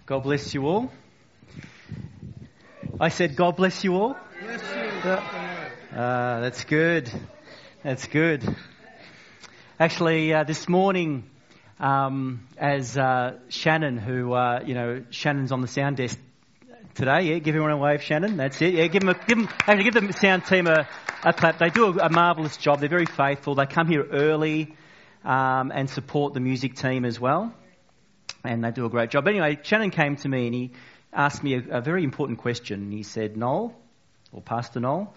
God bless you all. I said, God bless you all. Bless you. That's good. That's good. Actually, this morning, as Shannon, who Shannon's on the sound desk today. Yeah, give everyone a wave, Shannon. That's it. Yeah, give the sound team a clap. They do a marvellous job. They're very faithful. They come here early and support the music team as well, and they do a great job. But anyway, Shannon came to me and he asked me a very important question. He said, Noel, or Pastor Noel,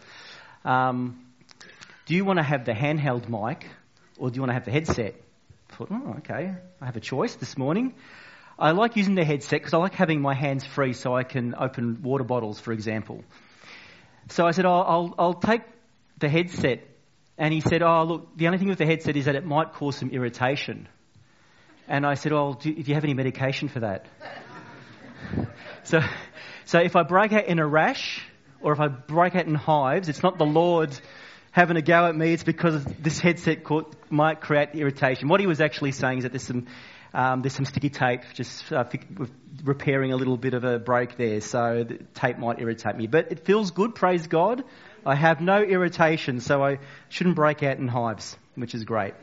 do you want to have the handheld mic or do you want to have the headset? I thought, okay, I have a choice this morning. I like using the headset because I like having my hands free so I can open water bottles, for example. So I said, I'll take the headset. And he said, look, the only thing with the headset is that it might cause some irritation. And I said, do you have any medication for that? So if I break out in a rash or if I break out in hives, it's not the Lord having a go at me, it's because this headset might create irritation. What he was actually saying is that there's some sticky tape just repairing a little bit of a break there, so the tape might irritate me. But it feels good, praise God. I have no irritation, so I shouldn't break out in hives, which is great.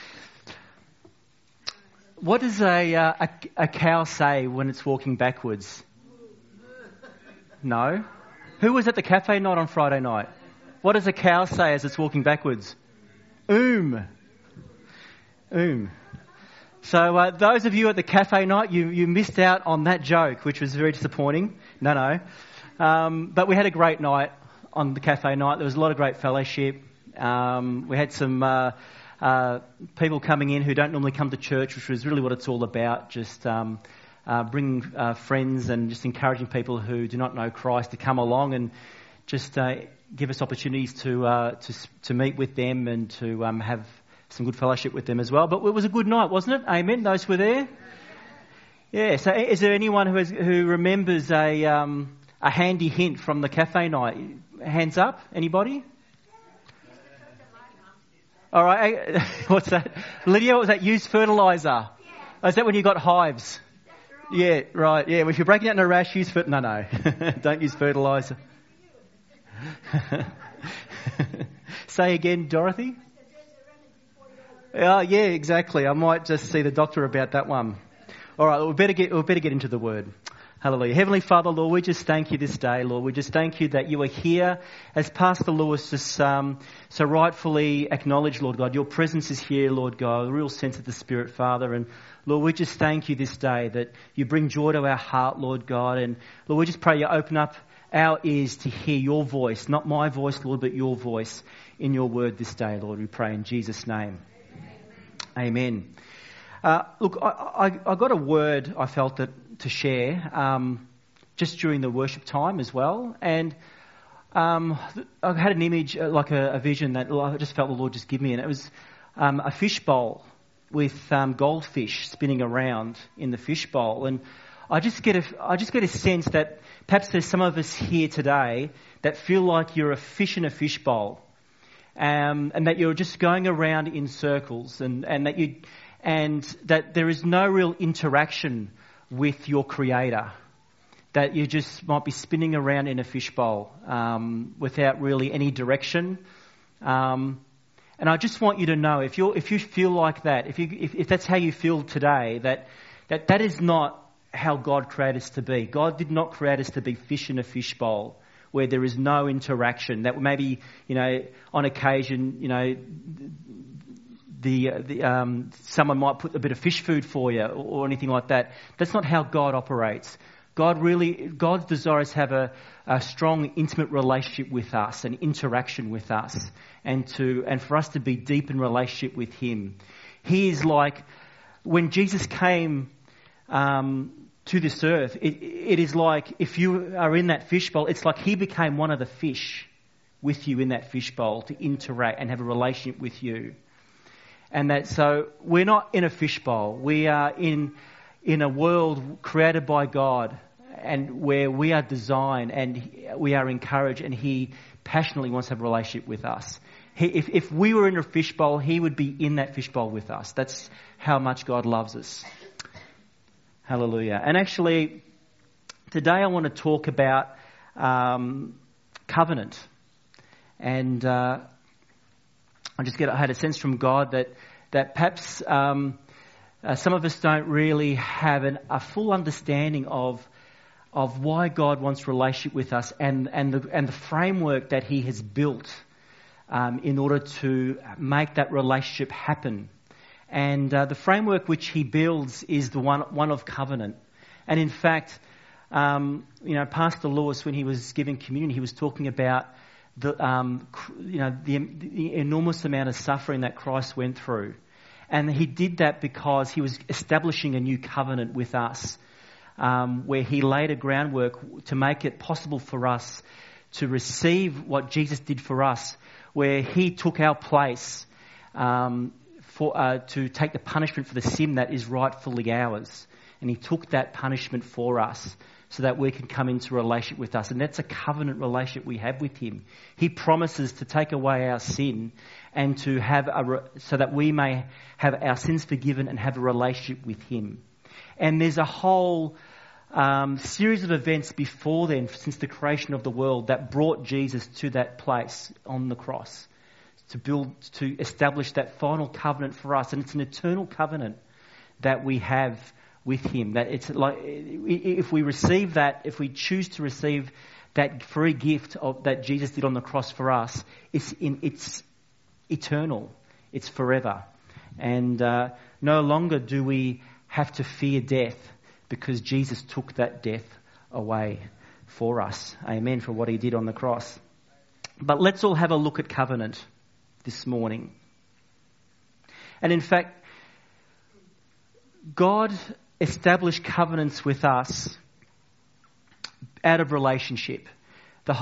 What does a cow say when it's walking backwards? No? Who was at the cafe night on Friday night? What does a cow say as it's walking backwards? Oom. So those of you at the cafe night, you missed out on that joke, which was very disappointing. No. But we had a great night on the cafe night. There was a lot of great fellowship. We had some people coming in who don't normally come to church, which was really what it's all about, just bringing friends and just encouraging people who do not know Christ to come along and just give us opportunities to meet with them and to have some good fellowship with them as well. But it was a good night, wasn't it? Amen. Those were there. Yeah. So, is there anyone who remembers a handy hint from the cafe night? Hands up. Anybody? All right. What's that? Lydia, what was that? Use fertilizer. Oh, is that when you got hives? Yeah. Right. Yeah. Well, if you're breaking out in a rash, use No. Don't use fertilizer. Say again, Dorothy. Yeah, exactly. I might just see the doctor about that one. All right, we better get into the word. Hallelujah. Heavenly Father, Lord, we just thank you this day, Lord. We just thank you that you are here, as Pastor Lewis just so rightfully acknowledged, Lord God. Your presence is here, Lord God, a real sense of the Spirit, Father. And Lord, we just thank you this day that you bring joy to our heart, Lord God. And Lord, we just pray you open up our ears to hear your voice, not my voice, Lord, but your voice in your word this day, Lord. We pray in Jesus' name. Amen. Look, I got a word I felt to share just during the worship time as well. And I had an image, like a vision that I just felt the Lord just give me. And it was a fish bowl with goldfish spinning around in the fish bowl. And I just get a sense that perhaps there's some of us here today that feel like you're a fish in a fish bowl, and that you're just going around in circles, and that there is no real interaction with your Creator, that you just might be spinning around in a fish bowl without really any direction. And I just want you to know, if you feel like that, if that's how you feel today, that is not how God created us to be. God did not create us to be fish in a fish bowl where there is no interaction. That maybe, on occasion, someone might put a bit of fish food for you or anything like that. That's not how God operates. God's desire is to have a strong, intimate relationship with us, an interaction with us, and for us to be deep in relationship with Him. He is like, when Jesus came to this earth, it is like, if you are in that fishbowl, it's like He became one of the fish with you in that fishbowl to interact and have a relationship with you. And so we're not in a fishbowl. We are in a world created by God, and where we are designed and we are encouraged, and He passionately wants to have a relationship with us. If we were in a fishbowl, He would be in that fishbowl with us. That's how much God loves us. Hallelujah. And actually, Today I want to talk about covenant. And I had a sense from God that perhaps some of us don't really have a full understanding of why God wants relationship with us and the framework that He has built in order to make that relationship happen. And the framework which He builds is the one of covenant. And in fact, Pastor Lewis, when he was giving communion, he was talking about the enormous amount of suffering that Christ went through. And He did that because He was establishing a new covenant with us, where He laid a groundwork to make it possible for us to receive what Jesus did for us, where He took our place to take the punishment for the sin that is rightfully ours. And He took that punishment for us so that we can come into a relationship with us. And that's a covenant relationship we have with Him. He promises to take away our sin and to have so that we may have our sins forgiven and have a relationship with Him. And there's a whole series of events before then, since the creation of the world, that brought Jesus to that place on the cross to establish that final covenant for us. And it's an eternal covenant that we have with Him. That it's like, if we receive that, if we choose to receive that free gift that Jesus did on the cross for us, it's eternal. It's forever. And no longer do we have to fear death, because Jesus took that death away for us. Amen, for what He did on the cross. But let's all have a look at covenant this morning. And in fact, God established covenants with us out of relationship. The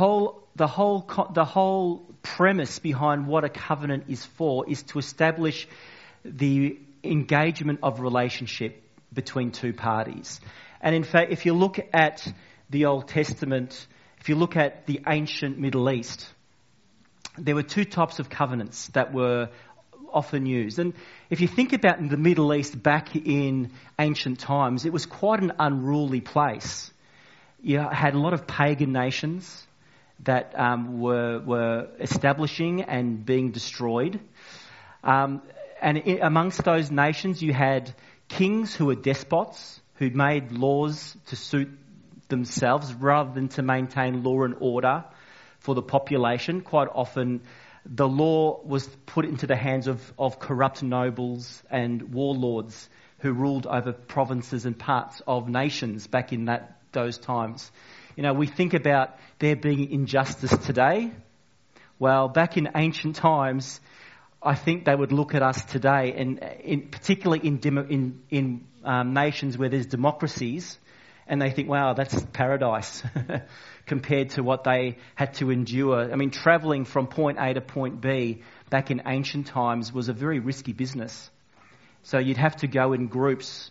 whole premise behind what a covenant is for is to establish the engagement of relationship between two parties. And in fact, if you look at the Old Testament, if you look at the ancient Middle East, there were two types of covenants that were often used. And if you think about the Middle East back in ancient times, it was quite an unruly place. You had a lot of pagan nations that were establishing and being destroyed. And amongst those nations, you had kings who were despots, who made laws to suit themselves rather than to maintain law and order for the population. Quite often, the law was put into the hands of corrupt nobles and warlords who ruled over provinces and parts of nations back in those times. We think about there being injustice today. Well, back in ancient times, I think they would look at us today, and particularly in nations where there's democracies, and they think, wow, that's paradise compared to what they had to endure. I memean, travelling from point A to point B back in ancient times was a very risky business. So you'd have to go in groups,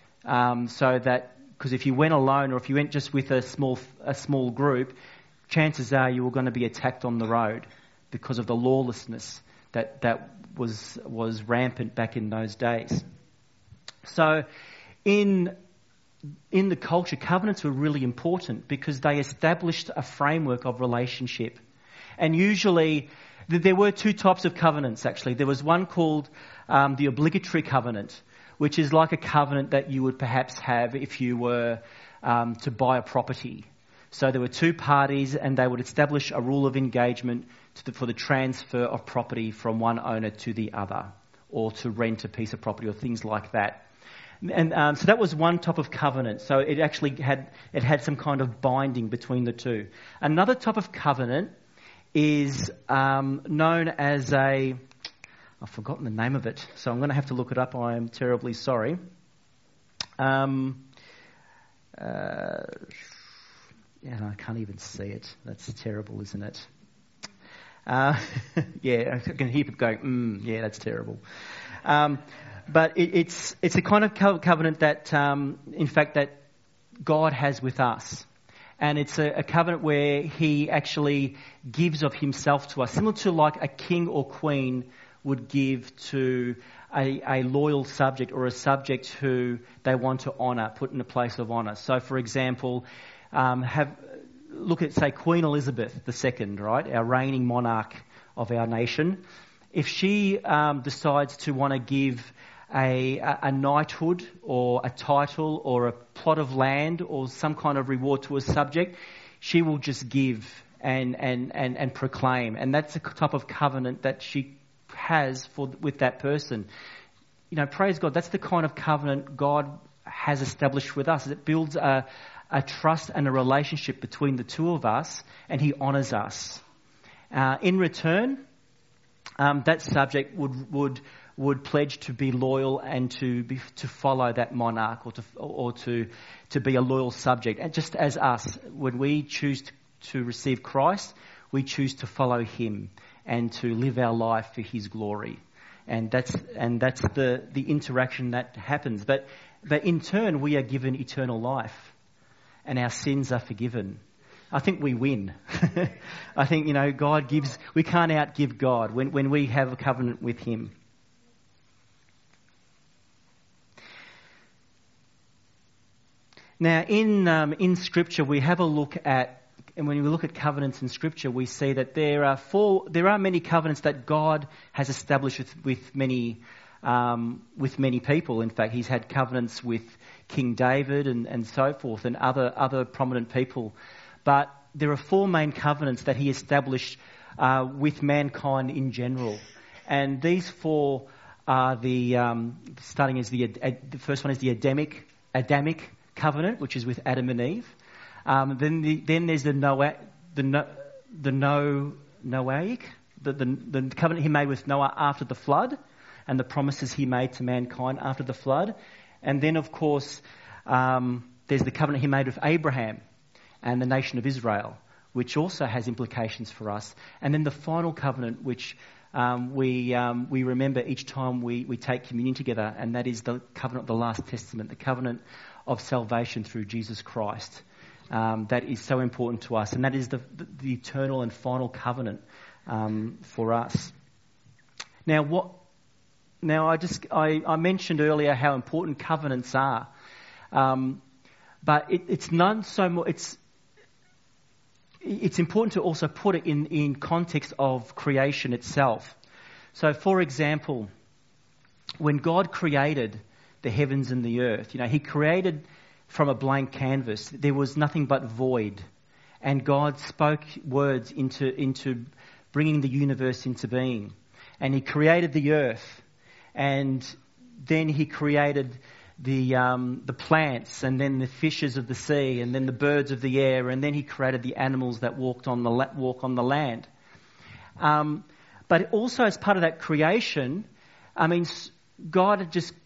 because if you went alone or if you went just with a small group, chances are you were going to be attacked on the road because of the lawlessness that was rampant back in those days. So in the culture, covenants were really important because they established a framework of relationship. And usually, there were two types of covenants actually. There was one called the obligatory covenant, which is like a covenant that you would perhaps have if you were to buy a property. So there were two parties and they would establish a rule of engagement for the transfer of property from one owner to the other, or to rent a piece of property or things like that. And so that was one type of covenant. So it actually had some kind of binding between the two. Another type of covenant is known as I've forgotten the name of it, so I'm going to have to look it up. I am terribly sorry. I can't even see it. That's terrible, isn't it? Yeah, I can hear people going, yeah, that's terrible. But it's a kind of covenant that, in fact, that God has with us. And it's a covenant where He actually gives of Himself to us, similar to like a king or queen would give to a loyal subject or a subject who they want to honour, put in a place of honour. So, for example, look at, say, Queen Elizabeth II, right, our reigning monarch of our nation. If she decides to want to give a knighthood or a title or a plot of land or some kind of reward to a subject, she will just give and proclaim. And that's the type of covenant that she has with that person. Praise God, that's the kind of covenant God has established with us. It builds a trust and a relationship between the two of us, and He honours us. In return, that subject would pledge to be loyal and to follow that monarch or to be a loyal subject. And just as us, when we choose to receive Christ, we choose to follow Him and to live our life for His glory. And that's the interaction that happens. But in turn, we are given eternal life, and our sins are forgiven. I think we win. I think, God gives, we can't outgive God when we have a covenant with Him. Now, in Scripture, we have a look at, and when we look at covenants in Scripture, we see that there are many covenants that God has established with many people. In fact, He's had covenants with King David and so forth, and other prominent people. But there are 4 main covenants that He established with mankind in general, and these 4 are the first one is the Adamic covenant, which is with Adam and Eve. Then there's the Noahic, the covenant He made with Noah after the flood, and the promises He made to mankind after the flood. And then, of course, there's the covenant He made with Abraham and the nation of Israel, which also has implications for us. And then the final covenant, which we remember each time we take communion together, and that is the covenant of the Last Testament, the covenant of salvation through Jesus Christ. That is so important to us, and that is the eternal and final covenant for us. Now, I mentioned earlier how important covenants are, but it's none so more. It's important to also put it in context of creation itself. So, for example, when God created the heavens and the earth, He created from a blank canvas. There was nothing but void, and God spoke words into bringing the universe into being. And He created the earth, and then He created the plants, and then the fishes of the sea, and then the birds of the air, and then He created the animals that walk on the land. But also as part of that creation, God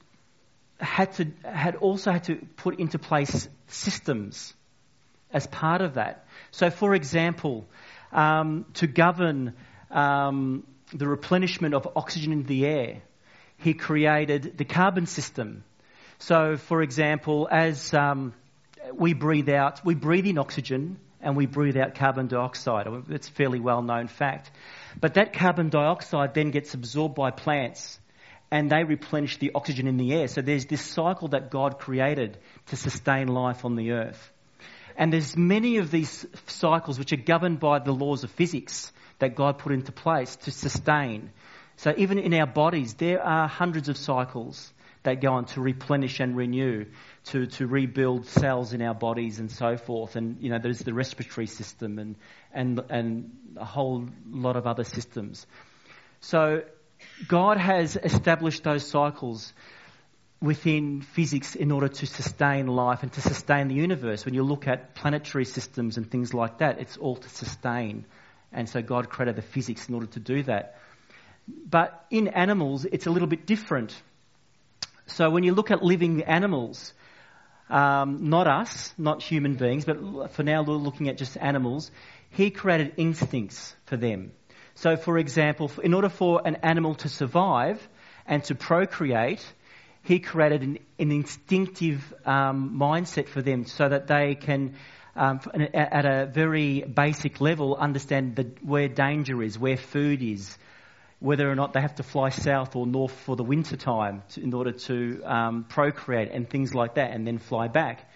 had also had to put into place systems as part of that. So, for example, to govern the replenishment of oxygen in the air, He created the carbon system. So, for example, as we breathe in oxygen and we breathe out carbon dioxide. It's a fairly well-known fact. But that carbon dioxide then gets absorbed by plants, and they replenish the oxygen in the air. So there's this cycle that God created to sustain life on the earth. And there's many of these cycles which are governed by the laws of physics that God put into place to sustain. So even in our bodies, there are hundreds of cycles that go on to replenish and renew, to rebuild cells in our bodies and so forth. And, there's the respiratory system and a whole lot of other systems. So God has established those cycles within physics in order to sustain life and to sustain the universe. When you look at planetary systems and things like that, it's all to sustain. And so God created the physics in order to do that. But in animals, it's a little bit different. So when you look at living animals, not us, not human beings, but for now we're looking at just animals, He created instincts for them. So, for example, in order for an animal to survive and to procreate, He created an instinctive mindset for them so that they can, at a very basic level, understand where danger is, where food is, whether or not they have to fly south or north for the winter time in order to procreate and things like that, and then fly back.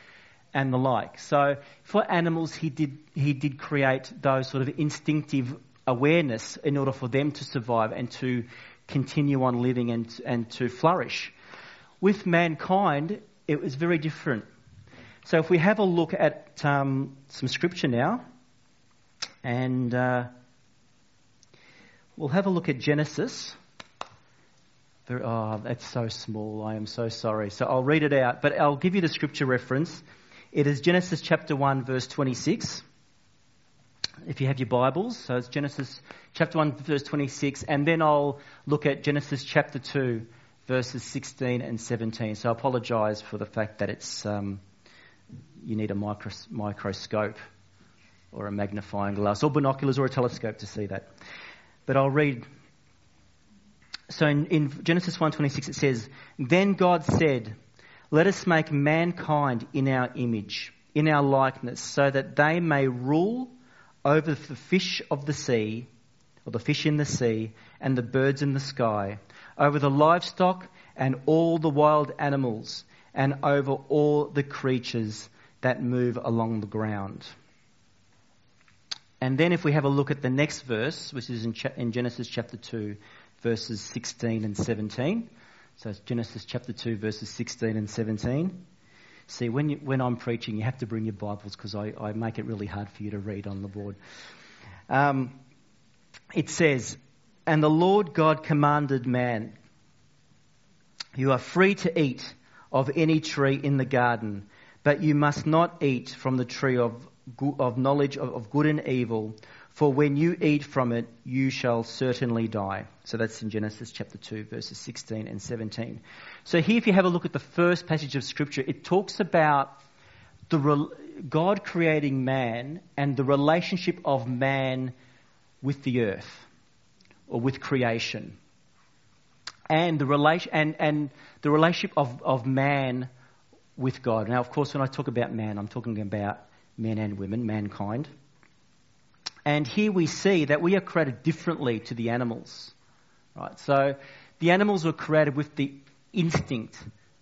and the like. So for animals, he did create those sort of instinctive awareness in order for them to survive and to continue on living and to flourish. With mankind, it was very different. So if we have a look at some scripture now, and we'll have a look at Genesis. Oh, that's so small. I am so sorry. So I'll read it out, but I'll give you the scripture reference. It is Genesis chapter 1, verse 26. If you have your Bibles, so it's Genesis chapter 1, verse 26, and then I'll look at Genesis chapter 2, verses 16 and 17. So I apologise for the fact that it's you need a microscope or a magnifying glass or binoculars or a telescope to see that. But I'll read. So in Genesis 1:26 it says, "Then God said, 'Let us make mankind in our image, in our likeness, so that they may rule over the fish of the sea,'" or the fish in the sea, "'and the birds in the sky, over the livestock and all the wild animals, and over all the creatures that move along the ground.'" And then if we have a look at the next verse, which is in Genesis chapter 2, verses 16 and 17. So it's Genesis chapter 2, verses 16 and 17. See, when I'm preaching, you have to bring your Bibles because I make it really hard for you to read on the board. It says, "And the Lord God commanded man, 'You are free to eat of any tree in the garden, but you must not eat from the tree of knowledge of good and evil, for when you eat from it, you shall certainly die.'" So that's in Genesis chapter 2, verses 16 and 17. So here, if you have a look at the first passage of Scripture, it talks about God creating man and the relationship of man with the earth or with creation, and the relationship of man with God. Now, of course, when I talk about man, I'm talking about men and women, mankind. And here we see that we are created differently to the animals, right? So the animals were created with the instinct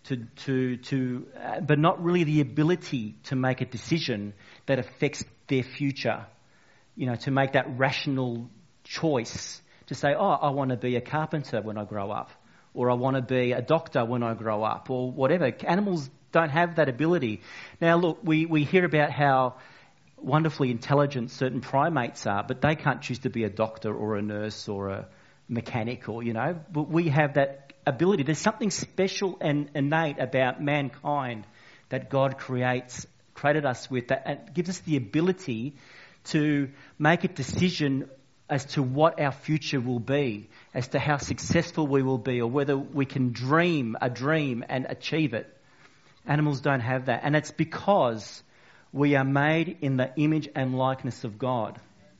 but not really the ability to make a decision that affects their future. To make that rational choice to say, "Oh, I want to be a carpenter when I grow up," or "I want to be a doctor when I grow up," or whatever. Animals don't have that ability. Now, look, we hear about how wonderfully intelligent certain primates are, but they can't choose to be a doctor or a nurse or a mechanic but we have that ability. There's something special and innate about mankind that God created us with that gives us the ability to make a decision as to what our future will be, as to how successful we will be, or whether we can dream a dream and achieve it. Animals don't have that, and it's because we are made in the image and likeness of God.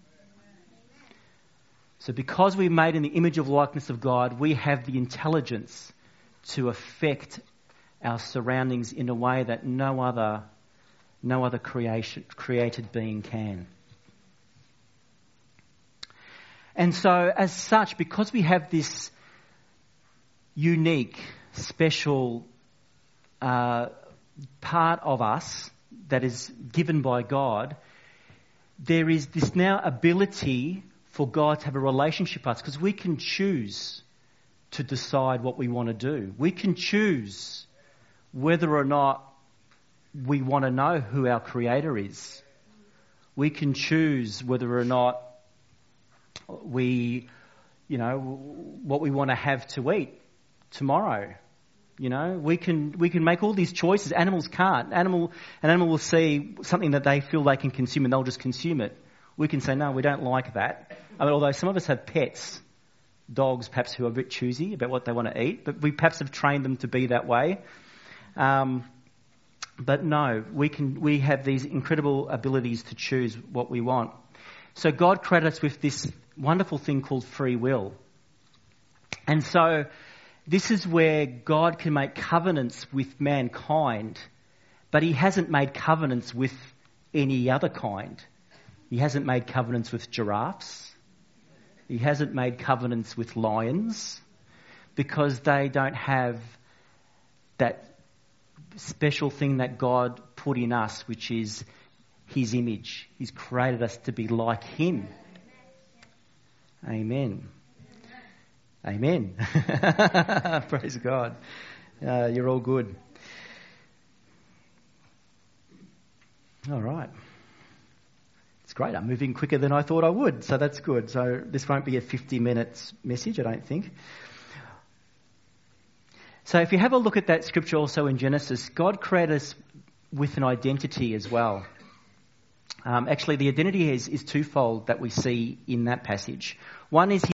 So because we're made in the image and likeness of God, we have the intelligence to affect our surroundings in a way that no other created being can. And so as such, because we have this unique, special part of us that is given by God, there is this now ability for God to have a relationship with us, because we can choose to decide what we want to do. We can choose whether or not we want to know who our Creator is. We can choose whether or not what we want to have to eat tomorrow. We can make all these choices. Animals can't. An animal will see something that they feel they can consume and they'll just consume it. We can say, no, we don't like that. Although some of us have pets, dogs perhaps, who are a bit choosy about what they want to eat, but we perhaps have trained them to be that way. But no, we have these incredible abilities to choose what we want. So God created us with this wonderful thing called free will. And so this is where God can make covenants with mankind, but he hasn't made covenants with any other kind. He hasn't made covenants with giraffes. He hasn't made covenants with lions, because they don't have that special thing that God put in us, which is his image. He's created us to be like him. Amen. Amen. Praise God. You're all good. All right. It's great. I'm moving quicker than I thought I would, so that's good. So this won't be a 50 minutes message, I don't think. So if you have a look at that scripture also in Genesis, God created us with an identity as well. Actually, the identity is twofold that we see in that passage. One is